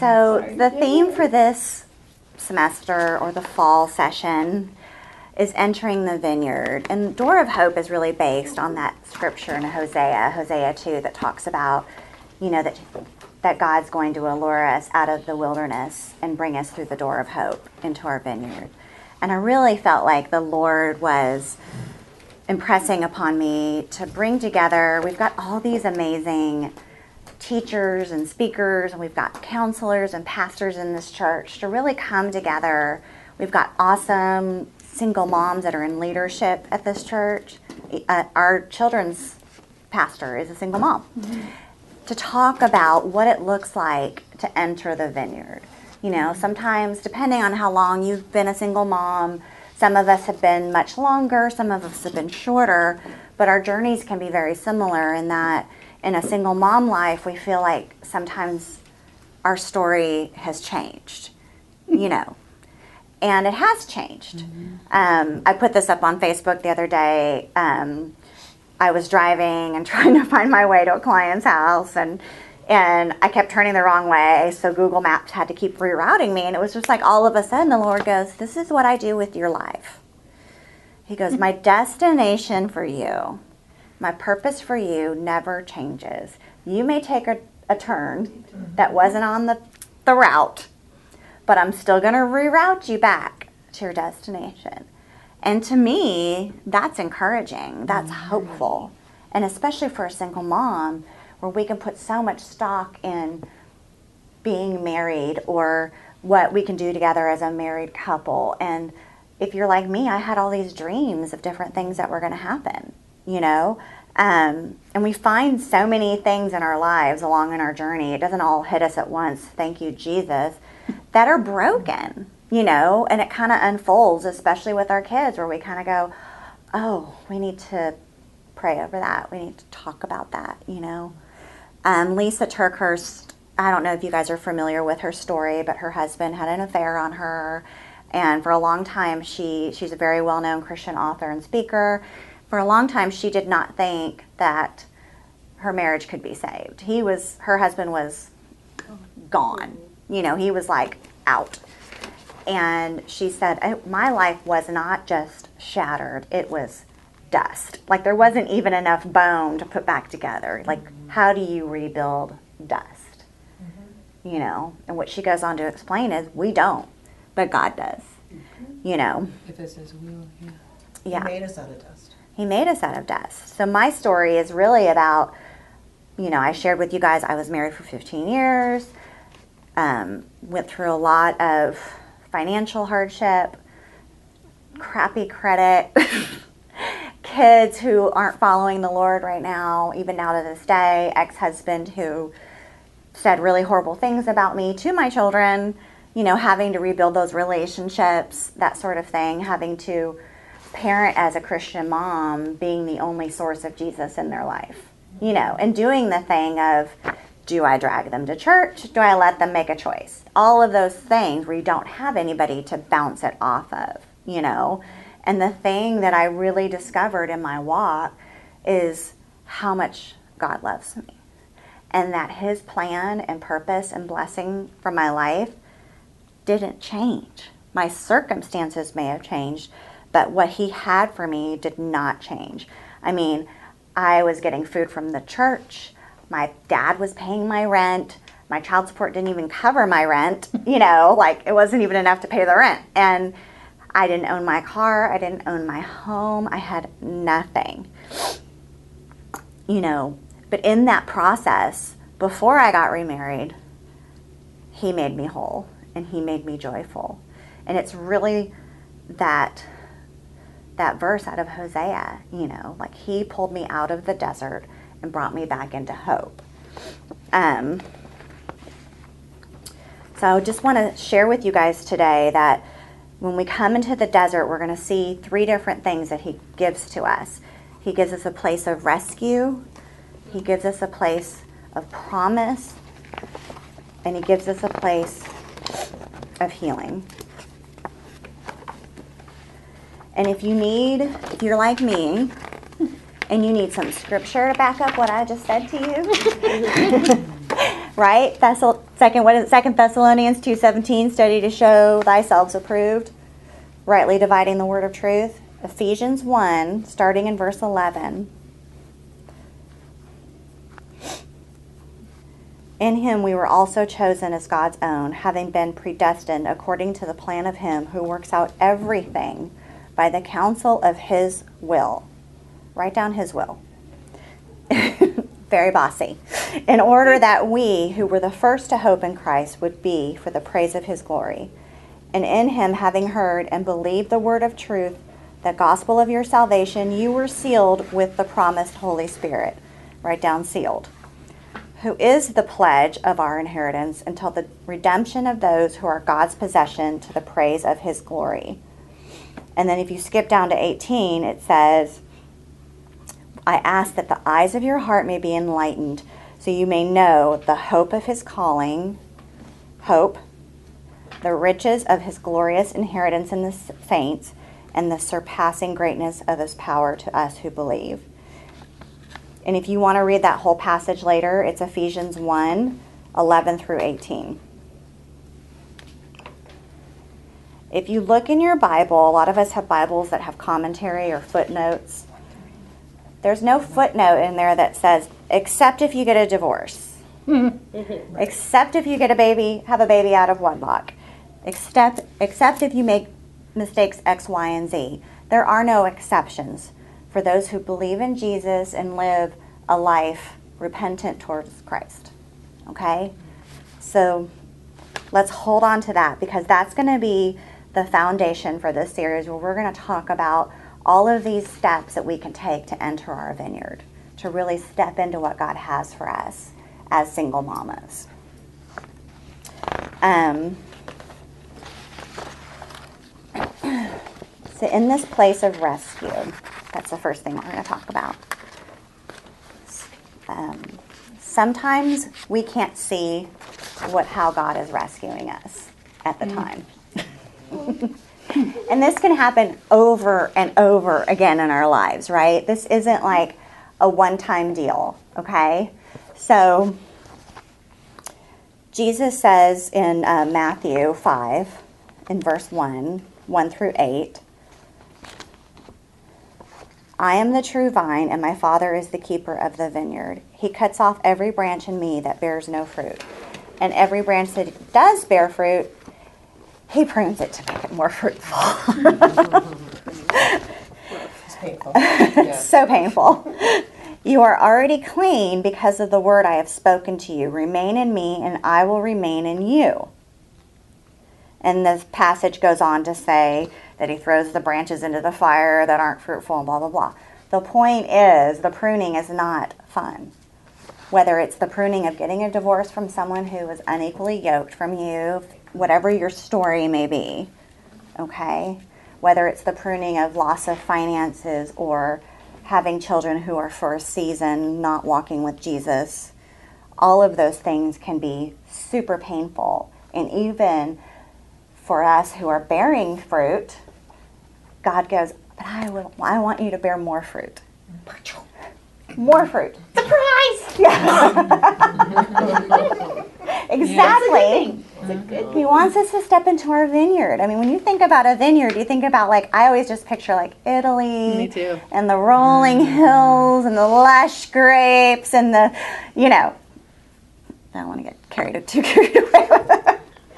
So the theme for this semester or the fall session is entering the vineyard. And Door of Hope is really based on that scripture in Hosea 2, that talks about, that God's going to allure us out of the wilderness and bring us through the door of hope into our vineyard. And I really felt like the Lord was impressing upon me to bring together, we've got all these amazing teachers and speakers, and we've got counselors and pastors in this church to really come together. We've got awesome single moms that are in leadership at this church. Our children's pastor is a single mom. Mm-hmm. To talk about what it looks like to enter the vineyard. Sometimes, depending on how long you've been a single mom, some of us have been much longer, some of us have been shorter, but our journeys can be very similar in that in a single mom life, we feel like sometimes our story has changed, and it has changed. Mm-hmm. I put this up on Facebook the other day. I was driving and trying to find my way to a client's house, and I kept turning the wrong way, so Google Maps had to keep rerouting me, and it was just like all of a sudden the Lord goes, this is what I do with your life. He goes, my destination for you, my purpose for you never changes. You may take a turn that wasn't on the route, but I'm still going to reroute you back to your destination. And to me, that's encouraging. That's hopeful. And especially for a single mom, where we can put so much stock in being married or what we can do together as a married couple. And if you're like me, I had all these dreams of different things that were going to happen, and we find so many things in our lives along in our journey. It doesn't all hit us at once, thank you, Jesus, that are broken. And it kind of unfolds, especially with our kids, where we kind of go, oh, we need to pray over that. We need to talk about that, Lisa TerKeurst, I don't know if you guys are familiar with her story, but her husband had an affair on her. And for a long time, she's a very well-known Christian author and speaker. For a long time, she did not think that her marriage could be saved. Her husband was gone. He was like out. And she said, my life was not just shattered, it was dust. Like there wasn't even enough bone to put back together. Like, how do you rebuild dust? Mm-hmm. And what she goes on to explain is we don't, but God does. Mm-hmm. If it's His will, yeah. He made us out of dust. He made us out of dust. So my story is really about, I shared with you guys I was married for 15 years, went through a lot of financial hardship, crappy credit, kids who aren't following the Lord right now, even now to this day, ex-husband who said really horrible things about me to my children, having to rebuild those relationships, that sort of thing, having to parent as a Christian mom, being the only source of Jesus in their life, and doing the thing of, do I drag them to church? Do I let them make a choice? All of those things where you don't have anybody to bounce it off of, And the thing that I really discovered in my walk is how much God loves me. And that His plan and purpose and blessing for my life didn't change. My circumstances may have changed, but what He had for me did not change. I mean, I was getting food from the church. My dad was paying my rent. My child support didn't even cover my rent. It wasn't even enough to pay the rent. And I didn't own my car. I didn't own my home. I had nothing. But in that process, before I got remarried, He made me whole and He made me joyful. And it's really that verse out of Hosea, He pulled me out of the desert and brought me back into hope. So I just want to share with you guys today that when we come into the desert, we're going to see 3 different things that He gives to us. He gives us a place of rescue. He gives us a place of promise. And He gives us a place of healing. And if you're like me, and you need some scripture to back up what I just said to you, Right? Second Thessalonians 2:17, study to show thyself approved, rightly dividing the word of truth. Ephesians 1, starting in verse 11. In him we were also chosen as God's own, having been predestined according to the plan of him who works out everything by the counsel of his will. Write down his will. Very bossy. In order that we, who were the first to hope in Christ, would be for the praise of his glory. And in him, having heard and believed the word of truth, the gospel of your salvation, you were sealed with the promised Holy Spirit. Write down sealed. Who is the pledge of our inheritance until the redemption of those who are God's possession to the praise of his glory. And then if you skip down to 18, it says, I ask that the eyes of your heart may be enlightened, so you may know the hope of his calling, hope, the riches of his glorious inheritance in the saints, and the surpassing greatness of his power to us who believe. And if you want to read that whole passage later, it's Ephesians 1, 11 through 18. If you look in your Bible, a lot of us have Bibles that have commentary or footnotes. There's no footnote in there that says, except if you get a divorce. Except if you get have a baby out of wedlock. Except if you make mistakes X, Y, and Z. There are no exceptions for those who believe in Jesus and live a life repentant towards Christ. Okay? So let's hold on to that, because that's going to be the foundation for this series, where we're going to talk about all of these steps that we can take to enter our vineyard, to really step into what God has for us as single mamas. So in this place of rescue, that's the first thing we're going to talk about. Sometimes we can't see how God is rescuing us at the time. And this can happen over and over again in our lives, right? This isn't like a one-time deal, okay? So Jesus says in Matthew 5, in verse 1 through 8, I am the true vine, and my Father is the keeper of the vineyard. He cuts off every branch in me that bears no fruit, and every branch that does bear fruit, he prunes it to make it more fruitful. It's painful. Yeah. So painful. You are already clean because of the word I have spoken to you. Remain in me, and I will remain in you. And the passage goes on to say that he throws the branches into the fire that aren't fruitful and blah, blah, blah. The point is, the pruning is not fun. Whether it's the pruning of getting a divorce from someone who is unequally yoked from you, whatever your story may be, okay? Whether it's the pruning of loss of finances or having children who are for a season not walking with Jesus, all of those things can be super painful. And even for us who are bearing fruit, God goes, but I want you to bear more fruit. More fruit. Surprise! Yeah. Exactly. Yeah. He wants us to step into our vineyard. I mean, when you think about a vineyard, you think about, like, I always just picture like Italy. Me too. And the rolling hills and the lush grapes and the, I don't want to get too carried away with it.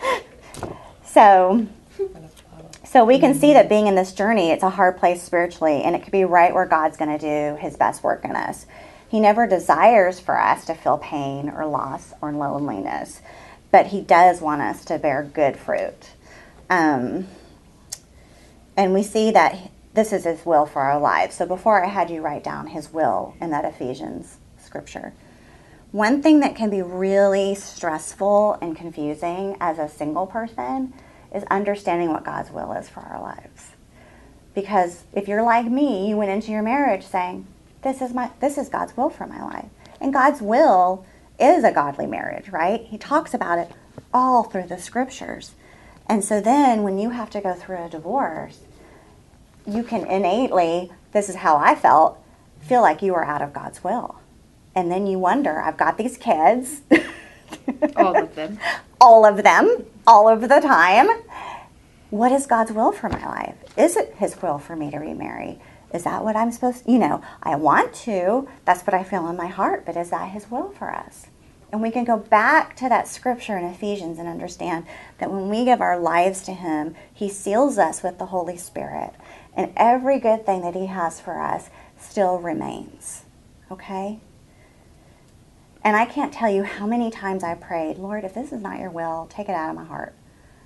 So we can see that being in this journey, it's a hard place spiritually, and it could be right where God's going to do his best work in us. He never desires for us to feel pain or loss or loneliness, but he does want us to bear good fruit. And we see that this is his will for our lives. So before I had you write down his will in that Ephesians scripture, one thing that can be really stressful and confusing as a single person is understanding what God's will is for our lives. Because if you're like me, you went into your marriage saying, this is God's will for my life. And God's will is a godly marriage, right? He talks about it all through the scriptures. And so then when you have to go through a divorce, you can innately, this is how I feel like you are out of God's will. And then you wonder, I've got these kids, All of them. All of them, all of the time. What is God's will for my life? Is it his will for me to remarry? Is that what I'm supposed to, I want to. That's what I feel in my heart, but is that his will for us? And we can go back to that scripture in Ephesians and understand that when we give our lives to him, he seals us with the Holy Spirit. And every good thing that he has for us still remains. Okay? And I can't tell you how many times I prayed, Lord, if this is not your will, take it out of my heart.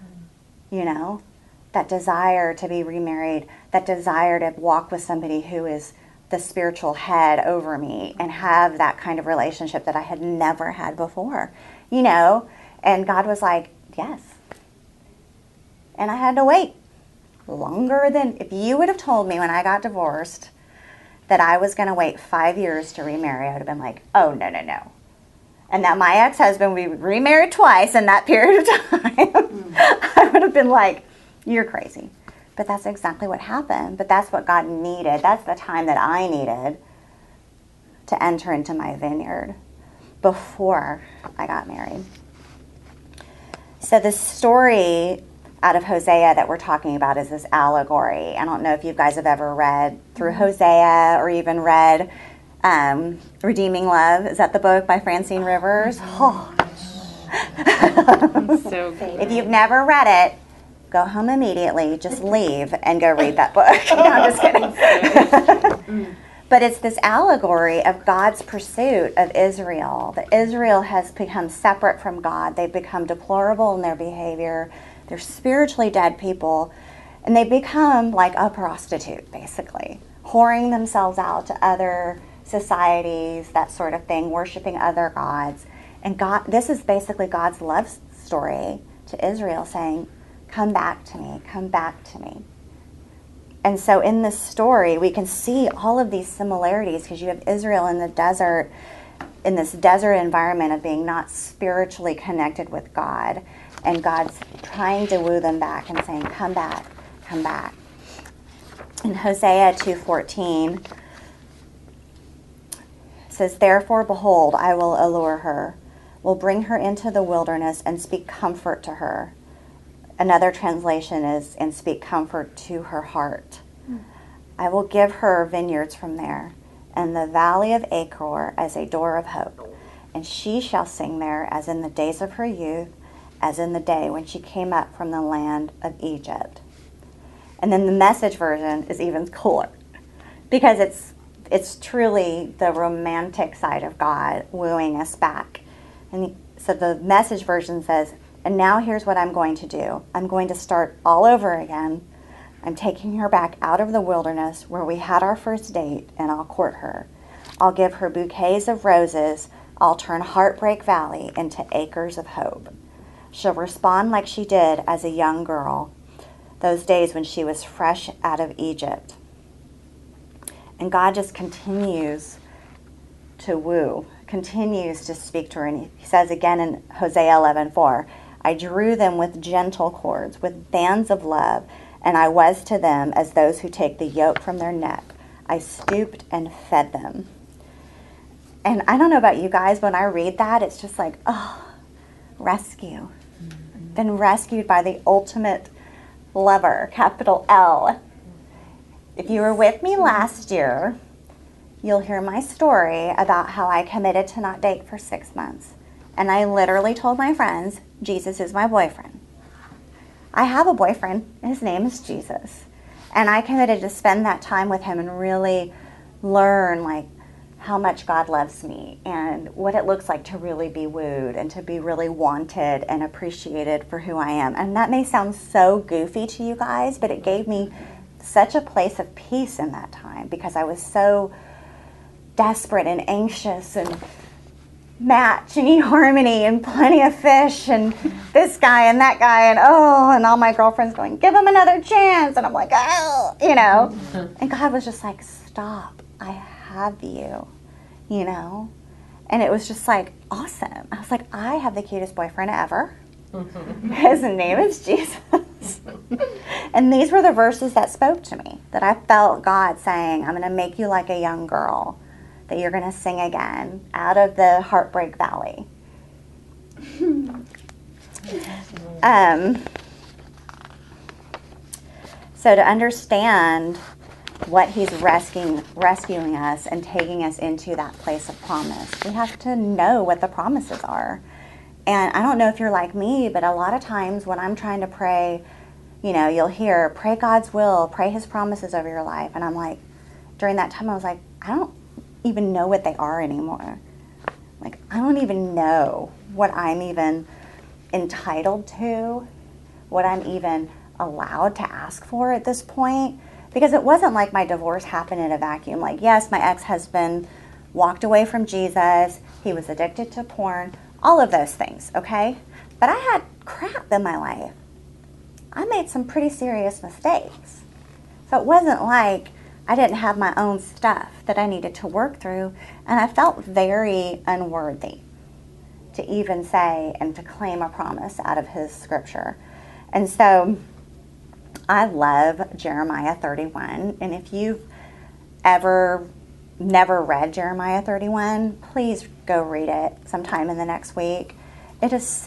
That desire to be remarried, that desire to walk with somebody who is the spiritual head over me and have that kind of relationship that I had never had before, and God was like, yes. And I had to wait longer than, if you would have told me when I got divorced that I was going to wait 5 years to remarry, I would have been like, oh, no. And that my ex-husband, we remarried twice in that period of time, I would have been like, you're crazy. But that's exactly what happened. But that's what God needed. That's the time that I needed to enter into my vineyard before I got married. So the story out of Hosea that we're talking about is this allegory. I don't know if you guys have ever read through Hosea or even read Redeeming Love. Is that the book by Francine Rivers? Oh. So good. If you've never read it, go home immediately, just leave and go read that book. No, I'm just kidding. But it's this allegory of God's pursuit of Israel. That Israel has become separate from God. They've become deplorable in their behavior. They're spiritually dead people. And they become like a prostitute, basically, whoring themselves out to other societies, that sort of thing, worshiping other gods. And God, this is basically God's love story to Israel, saying, come back to me, come back to me. And so in this story, we can see all of these similarities because you have Israel in the desert, in this desert environment of being not spiritually connected with God. And God's trying to woo them back and saying, come back, come back. In Hosea 2:14, it says, therefore, behold, I will allure her, will bring her into the wilderness and speak comfort to her. Another translation is, and speak comfort to her heart. I will give her vineyards from there, and the valley of Achor as a door of hope. And she shall sing there as in the days of her youth, as in the day when she came up from the land of Egypt. And then the Message version is even cooler, because it's truly the romantic side of God wooing us back. And so the Message version says, and now here's what I'm going to do. I'm going to start all over again. I'm taking her back out of the wilderness where we had our first date, and I'll court her. I'll give her bouquets of roses. I'll turn Heartbreak Valley into acres of hope. She'll respond like she did as a young girl, those days when she was fresh out of Egypt. And God just continues to woo, continues to speak to her. And he says again in Hosea 11:4, I drew them with gentle cords, with bands of love, and I was to them as those who take the yoke from their neck. I stooped and fed them. And I don't know about you guys, but when I read that, it's just like, oh, rescue. Been rescued by the ultimate lover, capital L. If you were with me last year, you'll hear my story about how I committed to not date for 6 months. And I literally told my friends, Jesus is my boyfriend. I have a boyfriend, and his name is Jesus. And I committed to spend that time with him and really learn how much God loves me and what it looks like to really be wooed and to be really wanted and appreciated for who I am. And that may sound so goofy to you guys, but it gave me such a place of peace in that time because I was so desperate and anxious and match and eHarmony and Plenty of Fish and this guy and that guy and all my girlfriends going, give him another chance. And I'm like, And God was just like, stop, I have you, And it was just like, awesome. I was like, I have the cutest boyfriend ever. His name is Jesus. And these were the verses that spoke to me, that I felt God saying, I'm going to make you like a young girl, that you're going to sing again out of the Heartbreak Valley. So to understand what he's rescuing us and taking us into that place of promise, we have to know what the promises are. And I don't know if you're like me, but a lot of times when I'm trying to pray, you'll hear, pray God's will, pray his promises over your life. And I'm like, during that time, I was like, I don't even know what they are anymore. Like, I don't even know what I'm even entitled to, what I'm even allowed to ask for at this point. Because it wasn't like my divorce happened in a vacuum. Like, yes, my ex-husband walked away from Jesus. He was addicted to porn. All of those things, okay? But I had crap in my life. I made some pretty serious mistakes. So it wasn't like I didn't have my own stuff that I needed to work through. And I felt very unworthy to even say and to claim a promise out of his scripture. And so I love Jeremiah 31. And if you've ever never read Jeremiah 31, please go read it sometime in the next week. It is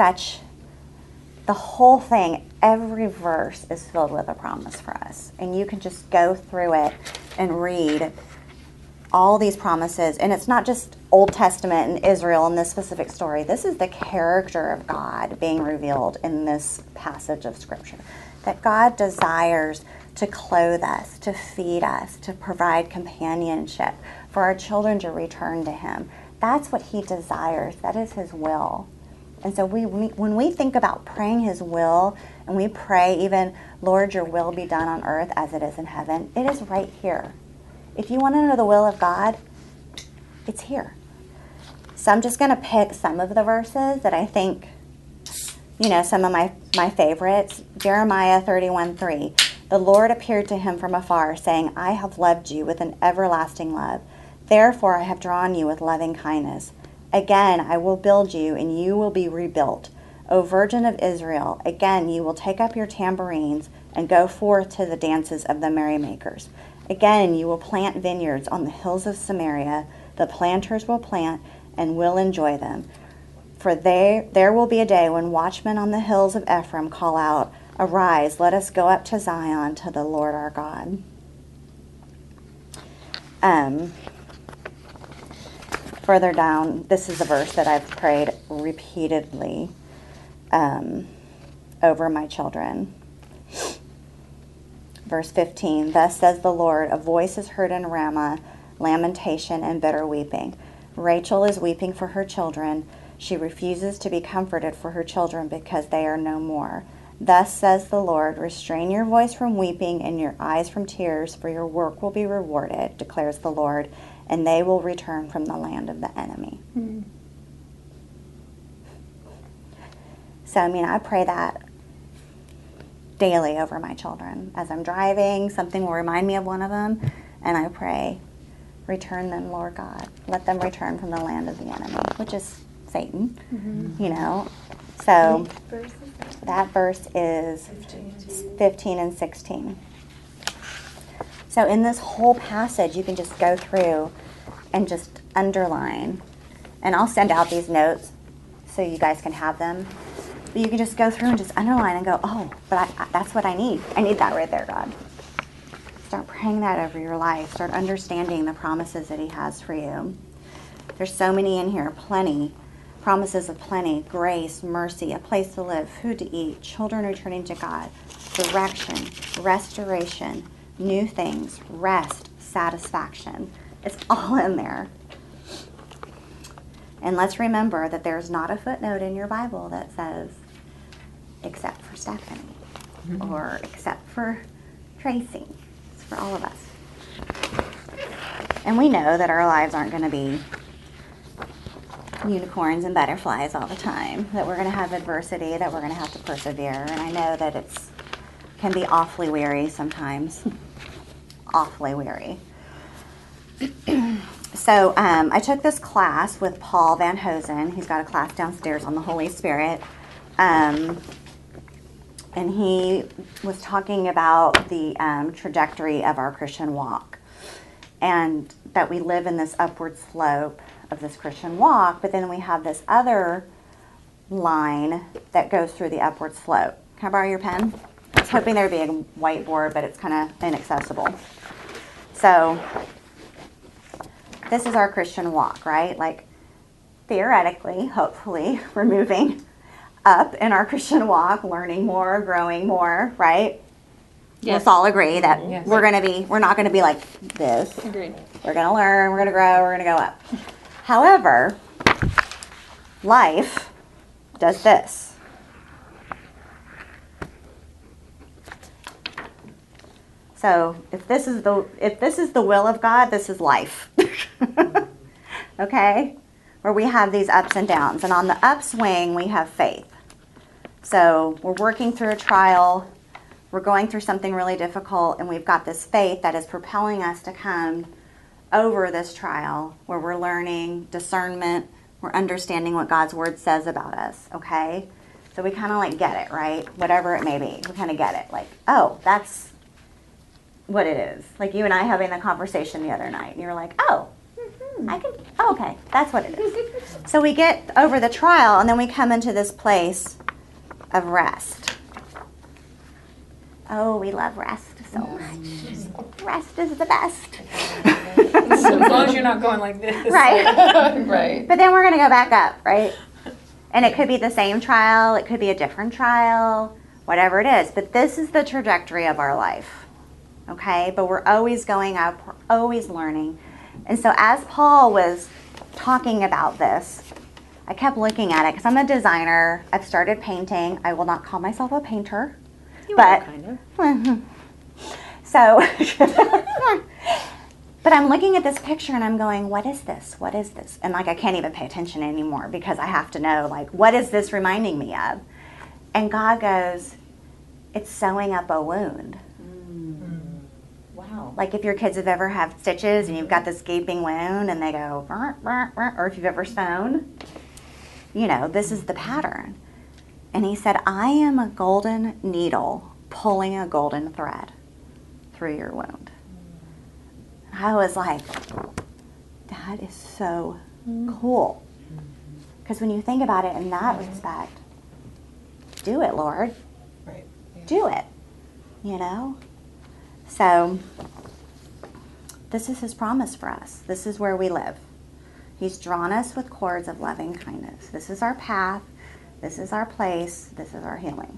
the whole thing, every verse is filled with a promise for us. And you can just go through it and read all these promises. And it's not just Old Testament and Israel in this specific story. This is the character of God being revealed in this passage of Scripture. That God desires to clothe us, to feed us, to provide companionship, for our children to return to him. That's what he desires. That is his will. And so when we think about praying his will, and we pray even, Lord, your will be done on earth as it is in heaven, it is right here. If you want to know the will of God, it's here. So I'm just going to pick some of the verses that I think, some of my favorites. Jeremiah 31:3. The Lord appeared to him from afar, saying, I have loved you with an everlasting love. Therefore I have drawn you with loving kindness. Again I will build you, and you will be rebuilt. O Virgin of Israel, again you will take up your tambourines and go forth to the dances of the merrymakers. Again you will plant vineyards on the hills of Samaria. The planters will plant and will enjoy them. For there will be a day when watchmen on the hills of Ephraim call out, Arise, let us go up to Zion, to the Lord our God. Further down, this is a verse that I've prayed repeatedly over my children. Verse 15, Thus says the Lord, a voice is heard in Ramah, lamentation and bitter weeping. Rachel is weeping for her children. She refuses to be comforted for her children because they are no more. Thus says the Lord, restrain your voice from weeping and your eyes from tears, for your work will be rewarded, declares the Lord, and they will return from the land of the enemy. Mm-hmm. So, I pray that daily over my children. As I'm driving, something will remind me of one of them, and I pray, return them, Lord God. Let them return from the land of the enemy, which is Satan, So that verse is 15 and 16. So in this whole passage, you can just go through and just underline. And I'll send out these notes so you guys can have them. But you can just go through and just underline and go, oh, but that's what I need. I need that right there, God. Start praying that over your life. Start understanding the promises that he has for you. There's so many in here, plenty. Promises of plenty, grace, mercy, a place to live, food to eat, children returning to God, direction, restoration, new things, rest, satisfaction. It's all in there. And let's remember that there's not a footnote in your Bible that says, except for Stephanie, or except for Tracy. It's for all of us. And we know that our lives aren't going to be unicorns and butterflies all the time, that we're going to have adversity, that we're going to have to persevere. And I know that can be awfully weary sometimes. Awfully weary. So I took this class with Paul Van Hosen. He's got a class downstairs on the Holy Spirit. And he was talking about the trajectory of our Christian walk. And that we live in this upward slope of this Christian walk, but then we have this other line that goes through the upward slope. Can I borrow your pen? I was hoping there would be a whiteboard, but it's kind of inaccessible. So this is our Christian walk, right? Like theoretically, hopefully, we're moving up in our Christian walk, learning more, growing more, right? Yes. Let's all agree that Yes. we're not going to be like this. Agreed. We're going to learn, we're going to grow, we're going to go up. However, life does this. So if this is the will of God, this is life. Okay? Where we have these ups and downs. And on the upswing, we have faith. So we're working through a trial, we're going through something really difficult, and we've got this faith that is propelling us to come over this trial where we're learning discernment, we're understanding what God's word says about us, okay? So we kind of like get it, right? Whatever it may be, we kind of get it. Like, oh, that's what it is. Like you and I having the conversation the other night, and you're like, oh, okay, that's what it is. So we get over the trial, and then we come into this place of rest. Oh, we love rest so much. Rest is the best. So as long as you're not going like this. Right. Right. But then we're going to go back up, right? And it could be the same trial. It could be a different trial, whatever it is. But this is the trajectory of our life, okay? But we're always going up. We're always learning. And so as Paul was talking about this, I kept looking at it because I'm a designer. I've started painting. I will not call myself a painter. You But are kind of. so, but I'm looking at this picture and I'm going, what is this? What is this? And like, I can't even pay attention anymore because I have to know, like, what is this reminding me of? And God goes, it's sewing up a wound. Wow. Like if your kids have ever had stitches and you've got this gaping wound and they go, "Burr, burr, burr," or if you've ever sewn, you know, this is the pattern. And he said, I am a golden needle pulling a golden thread through your wound. I was like, that is so cool. Because when you think about it in that respect, do it, Lord. Right. Yeah. Do it. You know? So, this is his promise for us. This is where we live. He's drawn us with cords of loving kindness. This is our path. This is our place. This is our healing.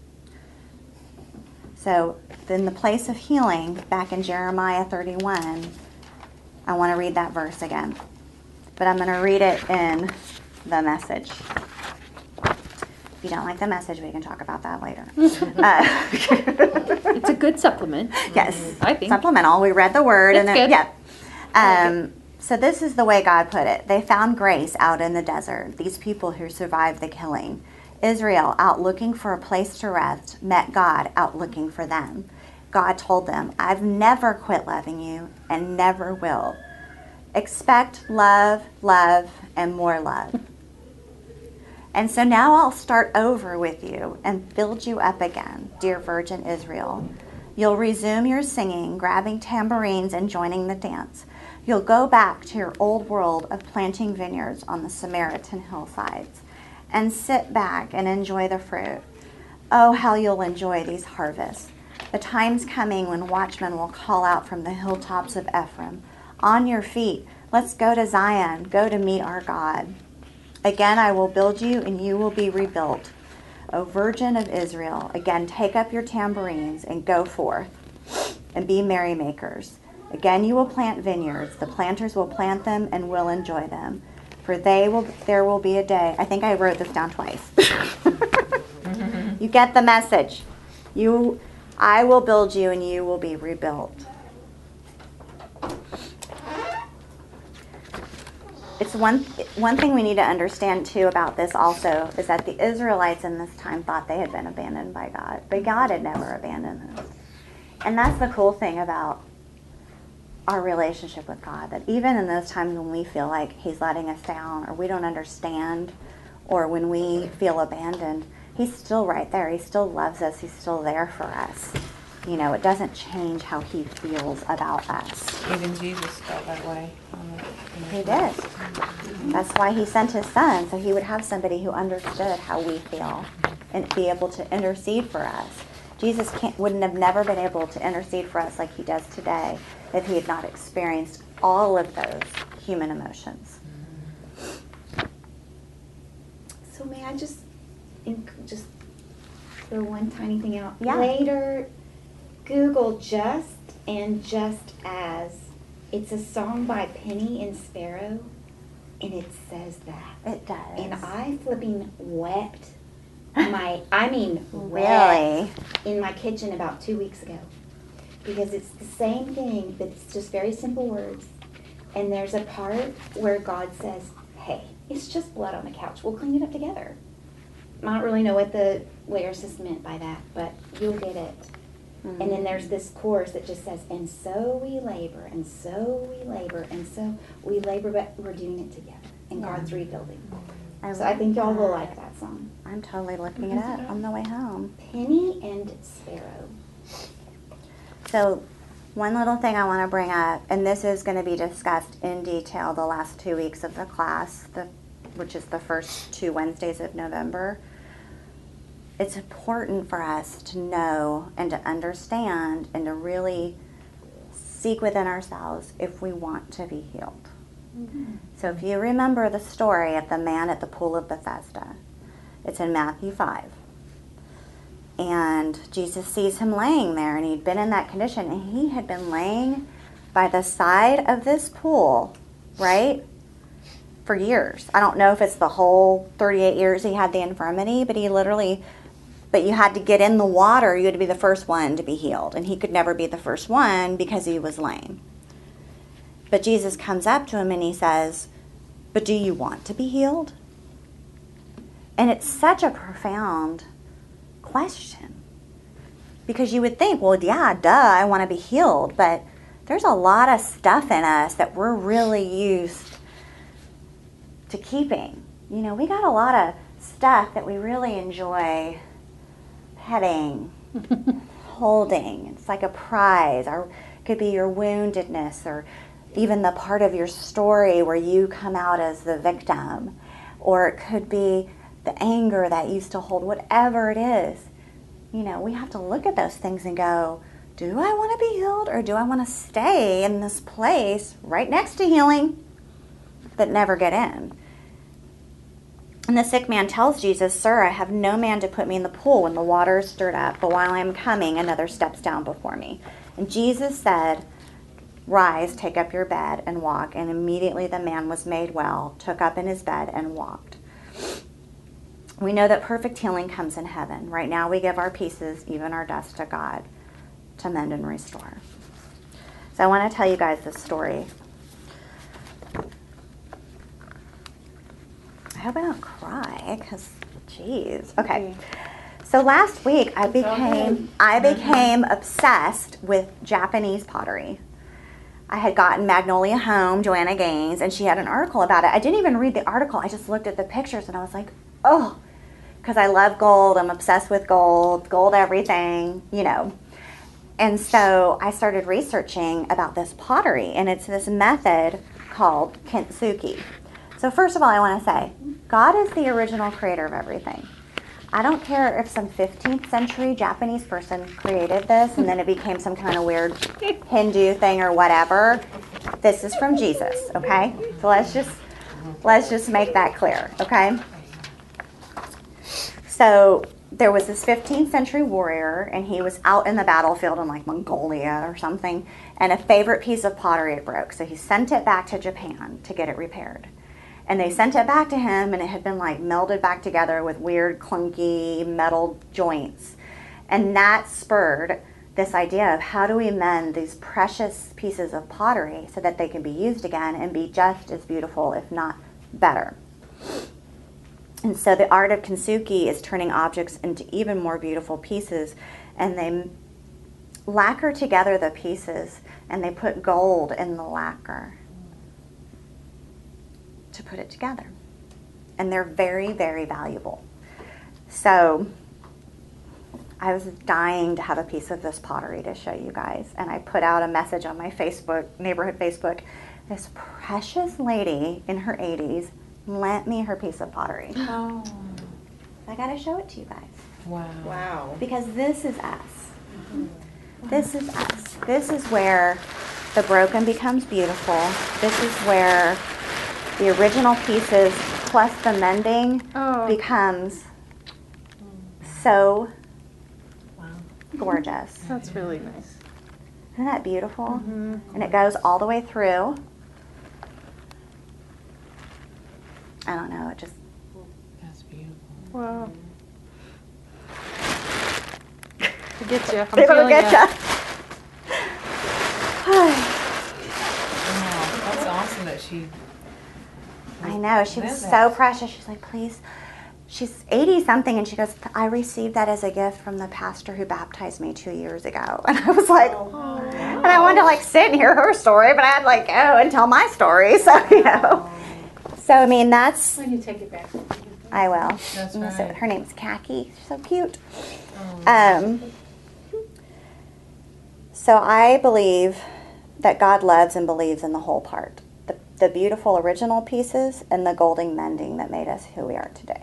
So, in the place of healing, back in Jeremiah 31, I want to read that verse again. But I'm going to read it in the Message. If you don't like the Message, we can talk about that later. It's a good supplement. Yes. I think. Supplemental. We read the word. It's and then, good. yeah. So this is the way God put it. They found grace out in the desert, these people who survived the killing. Israel, out looking for a place to rest, met God out looking for them. God told them, I've never quit loving you and never will. Expect love, love, and more love. And so now I'll start over with you and build you up again, dear Virgin Israel. You'll resume your singing, grabbing tambourines and joining the dance. You'll go back to your old world of planting vineyards on the Samaritan hillsides and sit back and enjoy the fruit. Oh, how you'll enjoy these harvests. The time's coming when watchmen will call out from the hilltops of Ephraim, on your feet, let's go to Zion, go to meet our God. Again, I will build you and you will be rebuilt. O Virgin of Israel, again, take up your tambourines and go forth and be merrymakers. Again, you will plant vineyards. The planters will plant them and will enjoy them. For there will be a day. I think I wrote this down twice. You get the message. I will build you and you will be rebuilt. It's one thing we need to understand too about this also is that the Israelites in this time thought they had been abandoned by God, but God had never abandoned them. And that's the cool thing about our relationship with God, that even in those times when we feel like he's letting us down or we don't understand or when we feel abandoned, he's still right there. He still loves us. He's still there for us. it doesn't change how he feels about us. Even Jesus felt that way. He did. That's why he sent his son, so he would have somebody who understood how we feel and be able to intercede for us. Jesus wouldn't have never been able to intercede for us like he does today if he had not experienced all of those human emotions. So may I just throw one tiny thing out? Yeah. Later, Google Just and Just As. It's a song by Penny and Sparrow, and it says that. It does. And I flipping wept. Wept Really? in my kitchen about 2 weeks ago. Because it's the same thing, but it's just very simple words. And there's a part where God says, hey, it's just blood on the couch. We'll clean it up together. I don't really know what the lyricist meant by that, but you'll get it. Mm-hmm. And then there's this chorus that just says, and so we labor, and so we labor, and so we labor, but we're doing it together. And God's rebuilding. So I think y'all will like that song. I'm totally looking it up on the way home. Penny and Sparrow. So one little thing I want to bring up, and this is going to be discussed in detail the last 2 weeks of the class, which is the first 2 Wednesdays of November. It's important for us to know and to understand and to really seek within ourselves if we want to be healed. Mm-hmm. So if you remember the story of the man at the pool of Bethesda, it's in Matthew 5. And Jesus sees him laying there, and he'd been in that condition, and he had been laying by the side of this pool, right, for years. I don't know if it's the whole 38 years he had the infirmity, but you had to get in the water. You had to be the first one to be healed, and he could never be the first one because he was lame. But Jesus comes up to him and he says, but do you want to be healed? And it's such a profound question, because you would think, well, yeah, duh, I want to be healed, but there's a lot of stuff in us that we're really used to keeping. We got a lot of stuff that we really enjoy petting, holding. It's like a prize, or it could be your woundedness, or even the part of your story where you come out as the victim, or it could be the anger that you still hold, whatever it is. We have to look at those things and go, do I want to be healed, or do I want to stay in this place right next to healing but never get in? And the sick man tells Jesus, sir, I have no man to put me in the pool when the water is stirred up, but while I am coming, another steps down before me. And Jesus said, rise, take up your bed and walk. And immediately the man was made well, took up in his bed and walked. We know that perfect healing comes in heaven. Right now we give our pieces, even our dust, to God to mend and restore. So I want to tell you guys this story. I hope I don't cry, because, geez. Okay. So last week I became obsessed with Japanese pottery. I had gotten Magnolia home, Joanna Gaines, and she had an article about it. I didn't even read the article. I just looked at the pictures and I was like, oh, because I love gold. I'm obsessed with gold everything, And so I started researching about this pottery, and it's this method called kintsugi. So first of all, I want to say, God is the original creator of everything. I don't care if some 15th century Japanese person created this and then it became some kind of weird Hindu thing or whatever. This is from Jesus, okay? So let's just make that clear, okay? So there was this 15th century warrior, and he was out in the battlefield in like Mongolia or something, and a favorite piece of pottery had broke. So he sent it back to Japan to get it repaired. And they sent it back to him, and it had been like melded back together with weird clunky metal joints. And that spurred this idea of how do we mend these precious pieces of pottery so that they can be used again and be just as beautiful, if not better. And so the art of kintsugi is turning objects into even more beautiful pieces, and they lacquer together the pieces, and they put gold in the lacquer to put it together. And they're very, very valuable. So I was dying to have a piece of this pottery to show you guys. And I put out a message on my Facebook, neighborhood Facebook. This precious lady in her 80s lent me her piece of pottery. Oh, I got to show it to you guys. wow. Wow. Because this is us. This is us. This is where the broken becomes beautiful. This is where the original pieces plus the mending becomes so Wow. gorgeous. That's really nice. Isn't that beautiful? And it goes all the way through. I don't know, it just, That's beautiful. Wow. It gets you. I'm it'll feeling get ya. Wow, that's awesome that she. I know, she was meant so that. precious. She's like, please. She's 80 something, and she goes, I received that as a gift from the pastor who baptized me 2 years ago. And I was like, and I wanted to like sit and hear her story, but I had to like go and tell my story. So, you know. So, I mean, that's, When you take it back. I will. That's I'm gonna sit right. with- her name's Khaki. She's so cute. Oh. So I believe that God loves and believes in the whole part. The beautiful original pieces and the golden mending that made us who we are today.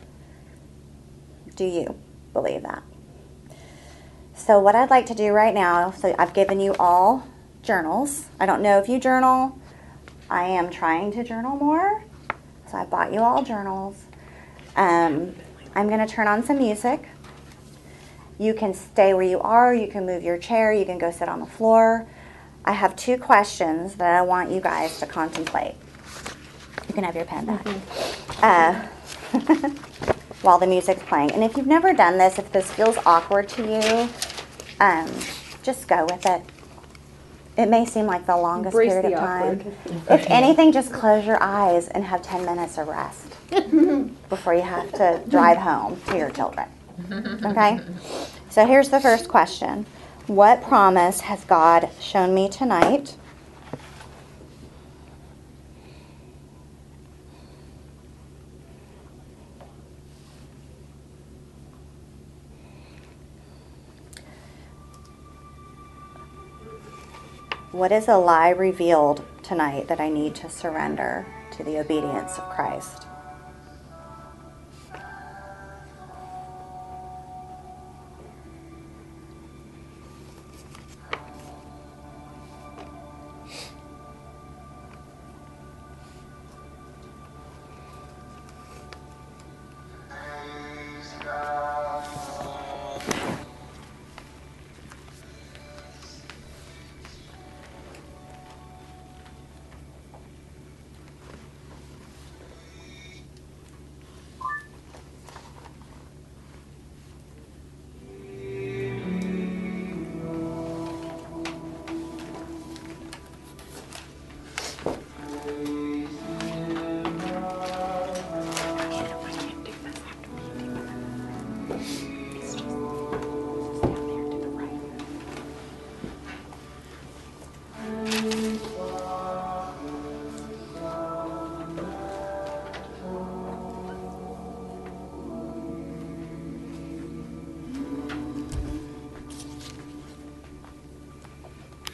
Do you believe that? So what I'd like to do right now, so I've given you all journals. I don't know if you journal. I am trying to journal more. So I bought you all journals. I'm going to turn on some music. You can stay where you are. You can move your chair. You can go sit on the floor. I have 2 questions that I want you guys to contemplate. You can have your pen back. While the music's playing. And if you've never done this, if this feels awkward to you, just go with it. It may seem like the longest Embrace period the of time. awkward. If anything, just close your eyes and have 10 minutes of rest before you have to drive home to your children. Okay? So here's the first question. What promise has God shown me tonight? What is a lie revealed tonight that I need to surrender to the obedience of Christ?